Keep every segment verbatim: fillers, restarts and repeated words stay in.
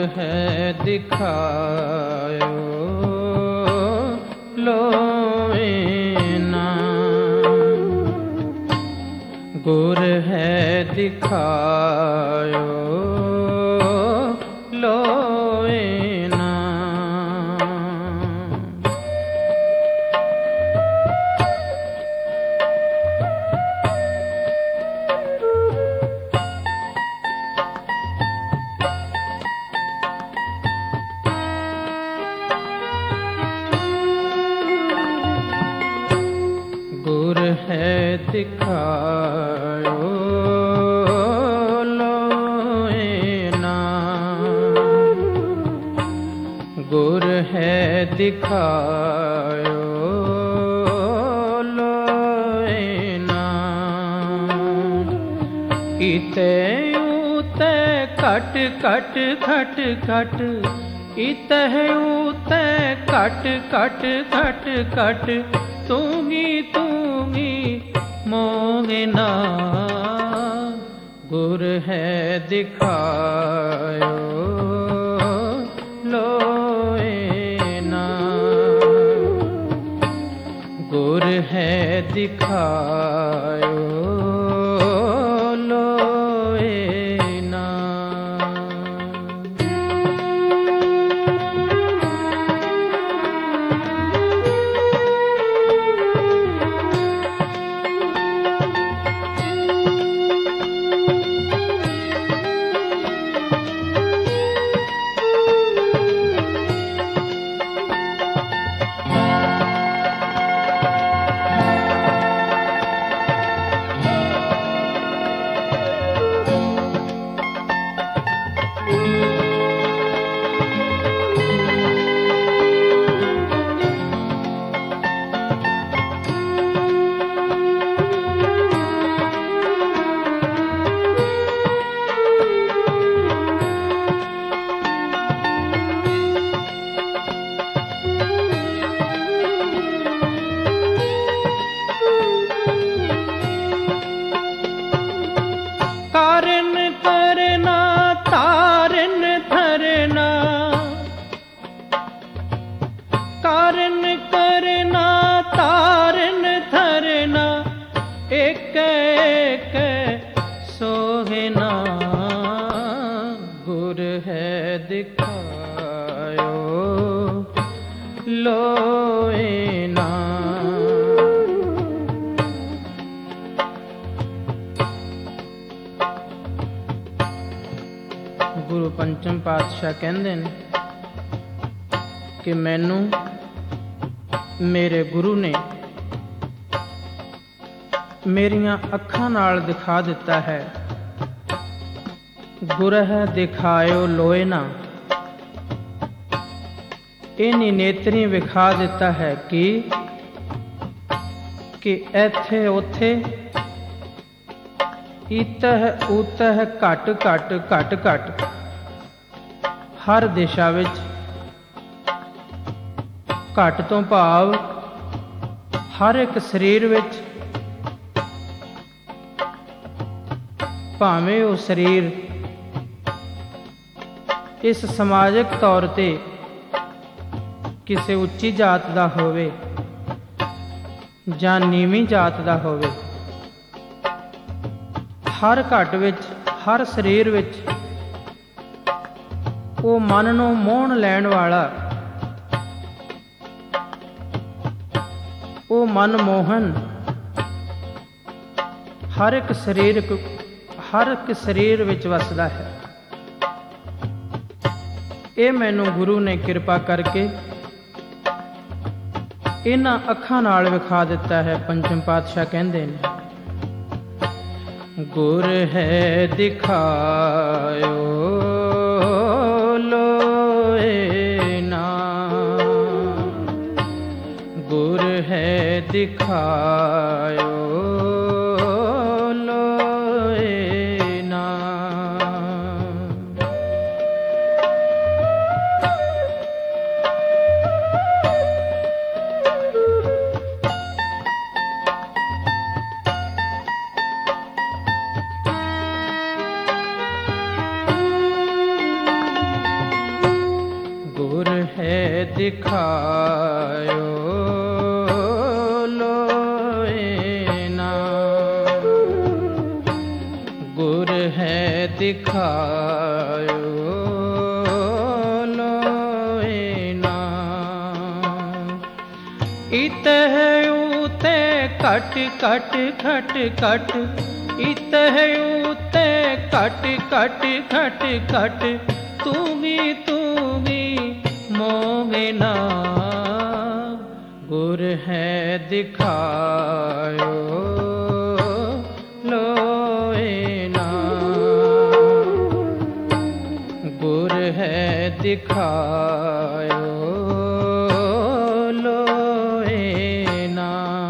है दिखायो लोए ना, गुर है दिखायो लोए ना। गुर है दिखायो लोए ना, गुर है दिखायो लोए ना। इते उते कट कट खट खट, इते उते कट कट खट खट, तूंगी तूंगी मोगना, गुर है दिखायो लोए ना, गुर है दिखायो लोए ना। कारण करना तारन धरना, कारण करना तारन धरना, एक एक सोहना, गुर है दिखायो लोए ना। गुरु पंचम पातशाह कहंदे ने कि मैनू मेरे गुरु ने मेरियां अखां नाल दिखा दिता है, गुर है दिखायो लोए ना। इन्हीं नेत्रीं विखा दिता है कि कि एथे उथे, इतह उतह घट घट घट घट, हर दिशा विच घट तो भाव हर एक शरीर विच, भावें वो शरीर इस समाजिक तौर ते किसी उच्ची जात दा होवे जां नीवीं जात दा होवे, हर घट विच हर शरीर विच वो मन नूं मोहन लैण वाला, वो मन मोहन हर एक शरीर हर एक शरीर विच वसदा है। ये मैनू गुरु ने कृपा करके इन्हां अखां नाल विखा दिता है। पंचम पातशाह कहंदे ने गुर है दिखायो लोए ना, गुर है दिखायो लोए ना। दिखायो लोए ना, गुर है दिखायो लोए ना। इतह उते कट कट खट कट, इतह उते कट कट खट कट, तुमी तुमी मोगे ना, गुर है दिखायो लोए ना, गुर है दिखायो लोए ना।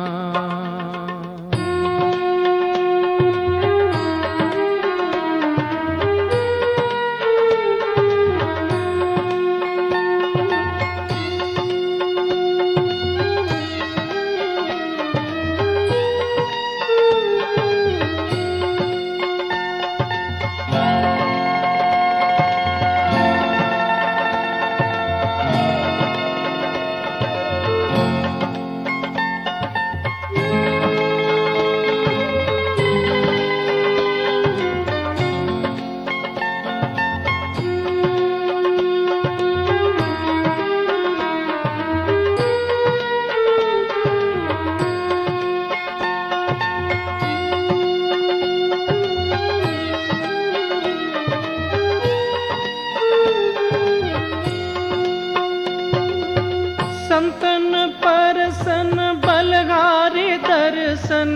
संतन परसन बलहारी दर्शन,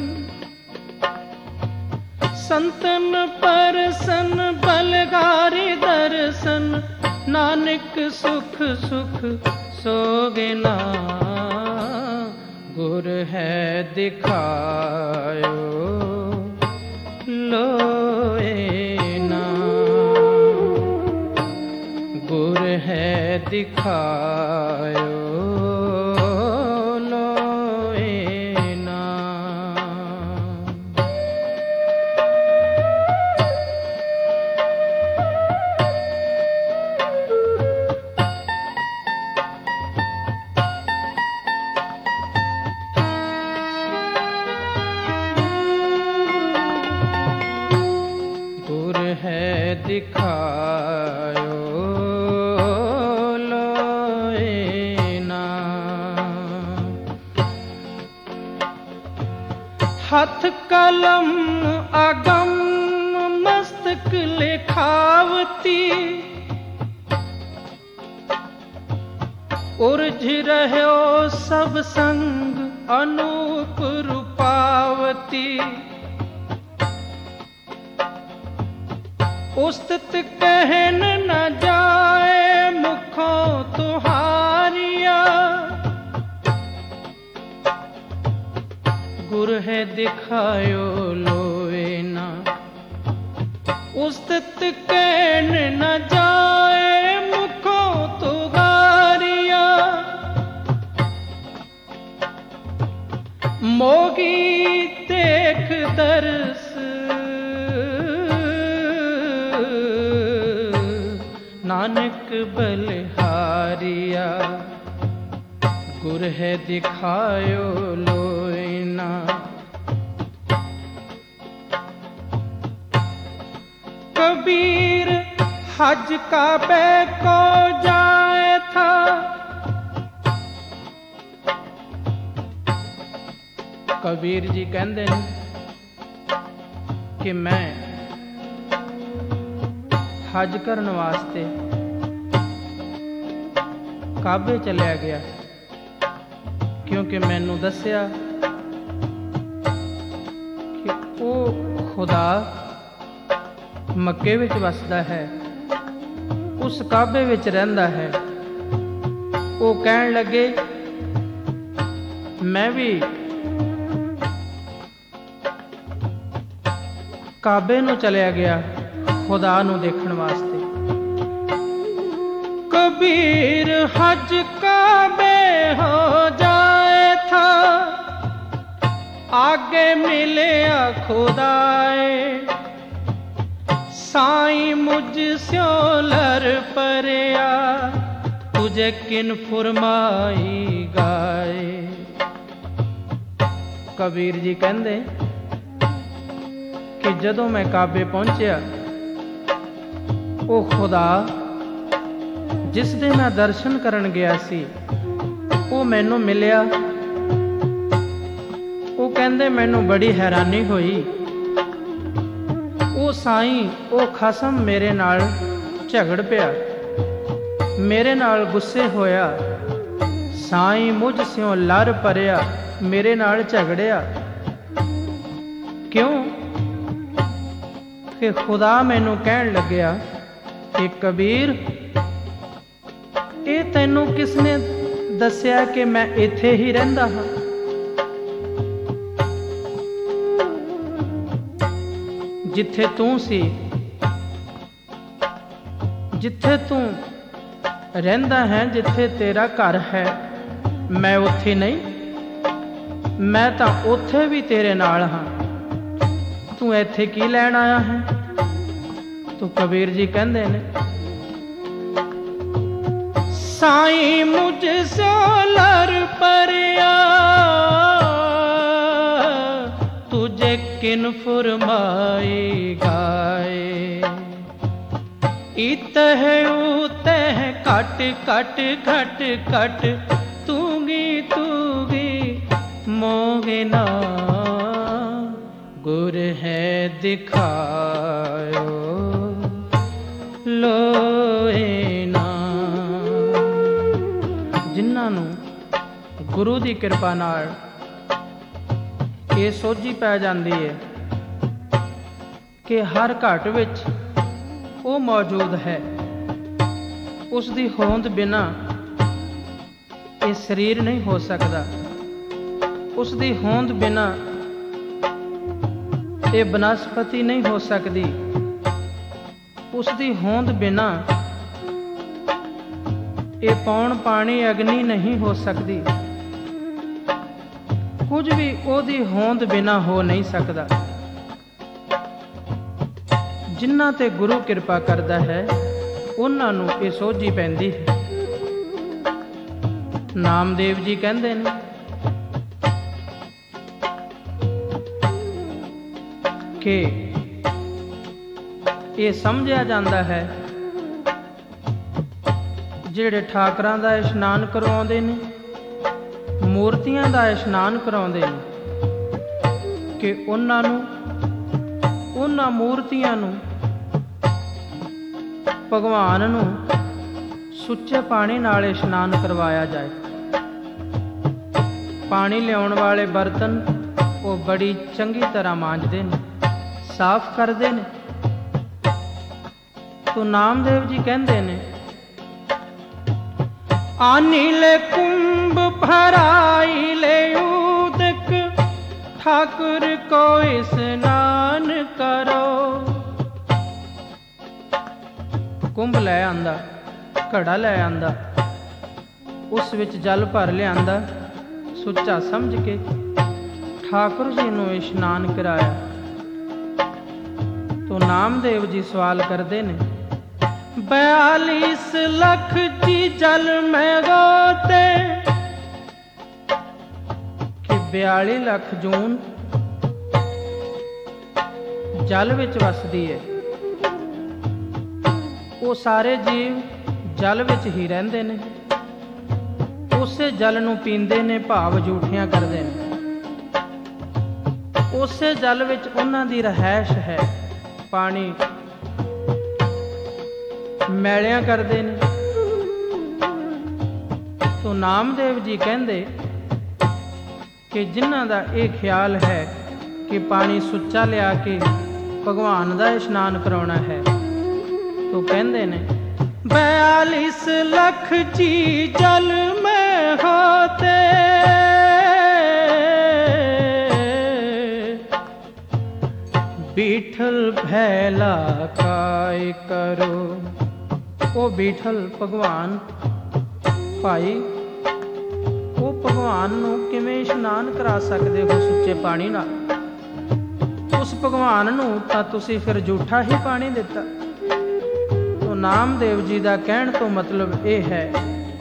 संतन परसन बलहारी दर्शन, नानक सुख सुख सोगे ना, गुर है दिखायो लोए ना, गुर है दिखायो लोए ना। गुर है दिखायो हाथ कलम अगम मस्तक लिखावती, उर्झ रहो सब संग अनूप रूपावती। उस्तत कहन न जाए मुखों तुहारिया, गुर है दिखायो लोए ना, उस्तत कहन न जाए मुखों तुहारिया। मोगी देख दर्श नानक बलिहारिया, गुर है दिखायो लोए ना। कबीर हज काबे को जाए था, कबीर जी कहते हैं कि मैं हज करने वास्ते काबे चलिया गया, क्योंकि मैनू दसिया कि वो खुदा मक्के विच वसदा है, उस काबे विच रहिंदा है। वो कहन लगे मैं भी काबे नू चलिया गया खुदा नू देखण वास्ते। कबीर हज काबे हो जाए था, आगे मिले खुदाए। साईं मुझ स्यों लर परया, तुझे किन फुरमाई गाए। कबीर जी कहंदे कि जदों मैं काबे पहुंचया, ਉਹ खुदा जिस दे मैं दर्शन करन गया सी ਉਹ ਮੈਨੂੰ मिलिया। ਉਹ ਕਹਿੰਦੇ ਮੈਨੂੰ बड़ी हैरानी होई। ਉਹ ਸਾईं ਉਹ ਖਸਮ ਮੇਰੇ ਨਾਲ ਝਗੜ ਪਿਆ, मेरे नाल गुस्से होया। साईं मुझ स्यों लर परिया, मेरे नाल झगड़िया। क्यों कि खुदा मैनू कहन लग्या कि कबीर ये तैनू किसने दस्या कि मैं इत्थे ही रहिंदा हां। जिथे तू सी, जिथे तू रहिंदा है, जिथे तेरा घर है, मैं उत्थे नहीं, मैं तां उत्थे भी तेरे नाल हां। तू इत्थे की लैण आया है? तो कबीर जी कहंदे ने साईं मुझ सो लर परिया, तुझे किन फुरमाई गाए। इतह उतह कट कट घट घट, तूगी तूगी मोगिना, गुर है दिखायो लोए ना। जिन्हां नूं गुरु दी किरपा नाल ये सोझी पै जांदी है कि हर घट विच वो मौजूद है, उसकी होंद बिना ये शरीर नहीं हो सकता, उसकी होंद बिना ये बनस्पति नहीं हो सकती, उसकी होंद बिना ये पौन पानी अग्नि नहीं हो सकती। कुछ भी ओदी होंद बिना हो नहीं सकता। जिन्हां ते गुरु किरपा करदा है उन्हां नूं ये सोझी पैंदी है। नामदेव जी कहंदे ने कि ये समझिया जांदा है जिहड़े ठाकरां दा इशनान करवाउंदे ने, मूर्तियां दा इशनान कराउंदे ने, कि उन्हां नूं उन्हां मूर्तियां नूं भगवान नूं सुच्चे पानी नाल इशनान करवाया जाए। पानी लियाउण वाले बर्तन वो बड़ी चंगी तरह मांजदे ने, साफ करदे ने। तो नामदेव जी कहंदे ने आनील कुंभ भराई ले उदक, ठाकुर को स्नान करो। कुंभ लै आंदा, घड़ा लै आंदा, उस विच जल भर लियांदा, सुच्चा समझ के ठाकुर जी नूं इशनान कराया। तो नामदेव जी सवाल करते ने बयालीस लख जी जल में गोते, कि बयाली लख जून जल विच वसदी है। वो सारे जीव जल विच ही रहिंदे ने, उसे जल नूं पींदे ने, भाव जूठियां करदे ने। उसे जल विच उन्हां दी रहائش है। पानी मैलियां करदे ने। तो नामदेव जी कहंदे कि जिन्हां दा ये ख्याल है कि पानी सुच्चा लिया के भगवान दा इशनान कराउणा है, तो कहंदे ने बयालीस लख जी जल में होते, बीठल भैला काय करो। वो बीठल भगवान भाई, वो भगवान नूं किवें इशनान करा सकदे हो सुच्चे पानी नाल? उस भगवान नूं तां तुसीं फिर झूठा ही पानी दिता। तो नामदेव जी दा कहण तो मतलब ये है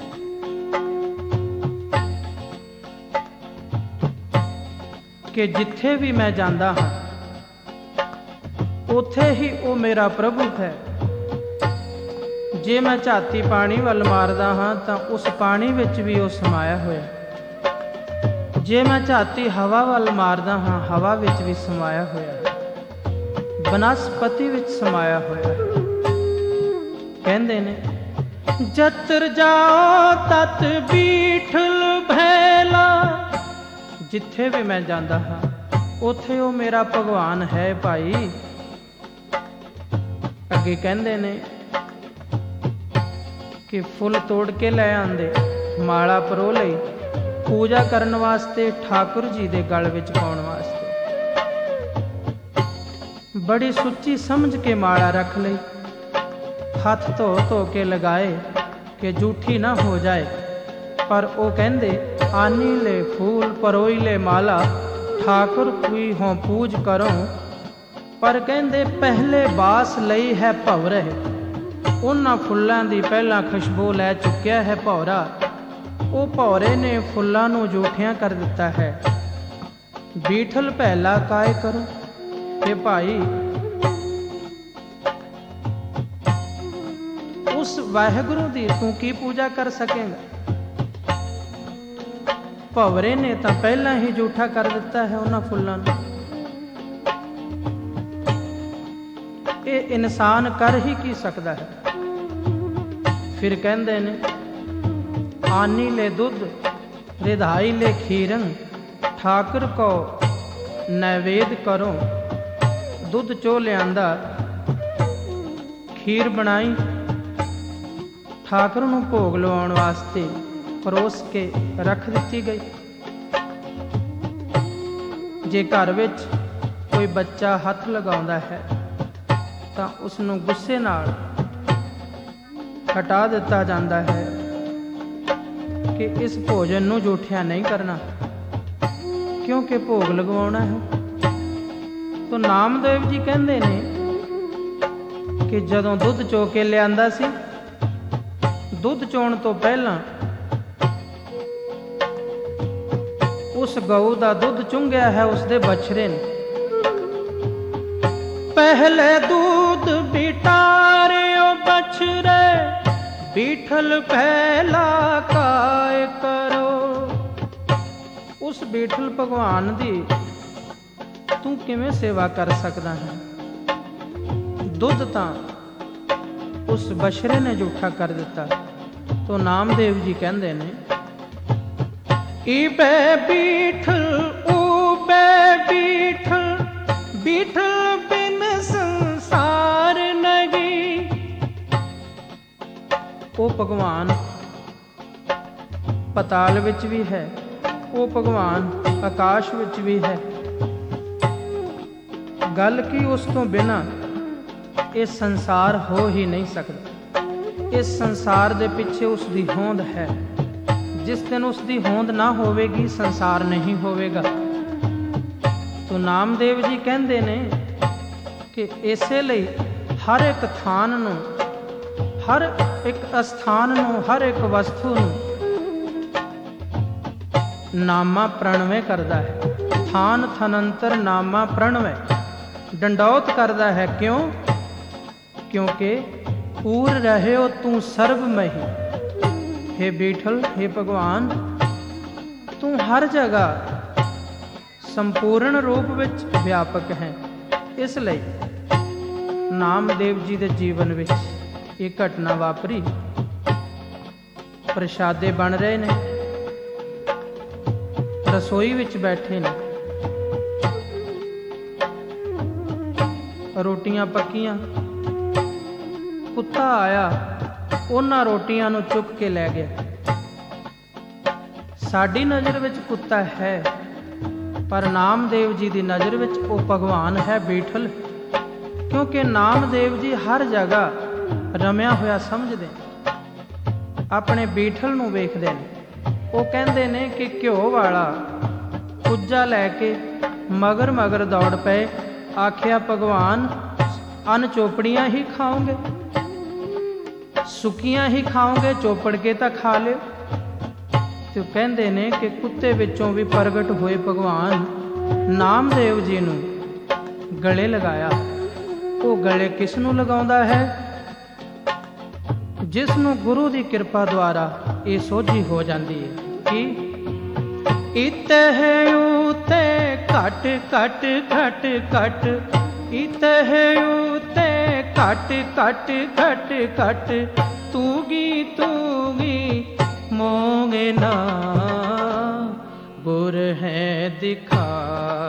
कि जिथे भी मैं जाता हाँ उथे ही वो मेरा प्रभु है। जे मैं झाती पानी वल मारदा हाँ तो उस पानी विच भी वो समाया होया। जे मैं झाती हवा वल मारदा हाँ हवा विच भी समाया होया, बनस्पति विच समाया होया। कहंदे ने जत्र जाओ तत बीठल भैला, जिथे भी मैं जाता हाँ उथे वो मेरा भगवान है भाई। अगे कहंदे ने कि फुल तोड़ के लै आंदे माला परो लई पूजा करन वास्ते, ठाकुर जी दे गल विच पाउण वास्ते। बड़ी सुची समझ के माला रख लई, हथ धो धो के लगाए कि जूठी ना हो जाए। पर वो कहंदे आनी ले फूल परोई ले माला, ठाकुर कोई हों पूज करो। पर कहंदे पहले बास लई है भवरह, उन्हां फुल्लां दी पहला खुशबू लै चुक्या है भौरा। वो भौरे ने फुल्लां नूं जूठियां कर दिता है। बीठल पहला काय करो कि भाई उस वाहिगुरु दी तू की पूजा कर सकेगा। भवरे ने तो पहला ही जूठा कर दिता है उन्हां फुल्लां नूं। ये इंसान कर ही की सकता है। फिर कहंदे ने आनी ले दुध रिधाई ले खीरंग, ठाकुर को नैवेद करो। दुध चो लियांदा, खीर बनाई, ठाकुर नूं भोग लवाउण वास्ते परोस के रख दिती गई। जे घर विच कोई बच्चा हथ लगाउंदा है तां उसनूं गुस्से नाल हटा दिता जाता है कि इस भोजन नूं जूठिया नहीं करना, क्योंकि भोग लगवाना है। तो नामदेव जी कहंदे ने कि जदों दुध चो के लियांदा सी, दुध चोण तो पहला उस गऊ दा दुध चुंगिया है उसदे बछड़े ने। पहले दूध बिटारियो बछड़े, बीठल पहला काय करो। उस बीठल भगवान दी तू किवें सेवा कर सकदा है। दुध तां उस बछड़े ने जूठा कर दिता। तो नामदेव जी कहंदे ने ईबे बीठल ऊबे बीठल, बीठल बिन संसार नहीं। वो भगवान पताल विच भी है, वो भगवान आकाश विच भी है। गल की उस तो बिना ये संसार हो ही नहीं सकता। इस संसार दे पिछे उसकी होंद है। जिस दिन उसकी होंद ना होवेगी संसार नहीं होवेगा। तो नामदेव जी कहंदे ने कि इसे लई हर एक थान नूं, हर एक अस्थान नूं, हर एक वस्तु नूं नामा प्रणवे करदा है। थान थनंतर नामा प्रणवे डंडौत करदा है। क्यों? क्योंकि पूर रहे हो तू सर्वमही। हे बीठल, हे भगवान, तू हर जगह संपूर्ण रूप विच व्यापक है। इसलिए नामदेव जी के जीवन विच एक घटना वापरी। प्रशादे बन रहे ने, रसोई विच बैठे ने, रोटियां पक्कियां, कुत्ता आया उन्हां रोटियां नूं चुक के लै गया। साडी नज़र विच कुत्ता है, पर नामदेव जी की नज़र विच वो भगवान है बीठल। क्योंकि नामदेव जी हर जगह रमिया होया समझदे, अपने बीठल नूं वेखदे ने। वो कहंदे ने कि घ्यो वाला कुज्जा लैके मगर मगर दौड़ पे। आखिया भगवान अन चोपड़ियां ही खाओगे, सुकियां ही खाओगे, चोपड़ के तो खा लियो। तो कहंदे ने कि कुत्ते विचों भी प्रगट होए भगवान ਨਾਮਦੇਵ ਜੀ ਨੂੰ ਗਲੇ ਲਗਾਇਆ। ਉਹ ਗਲੇ ਕਿਸ ਨੂੰ ਲਗਾਉਂਦਾ ਹੈ? ਜਿਸ ਨੂੰ ਗੁਰੂ ਦੀ ਕਿਰਪਾ ਦੁਆਰਾ ਇਹ ਸੋਝੀ ਹੋ ਜਾਂਦੀ ਹੈ ਕਿ ਇਤਹ ਉਤੇ ਘਟ ਘਟ ਘਟ ਘਟ, ਇਤਹ ਉਤੇ ਘਟ ਘਟ ਘਟ ਘਟ, ਤੂਗੀ ਤੂਗੀ ਮੋਗੇ ਨਾ, ਗੁਰ ਹੈ ਦਿਖਾ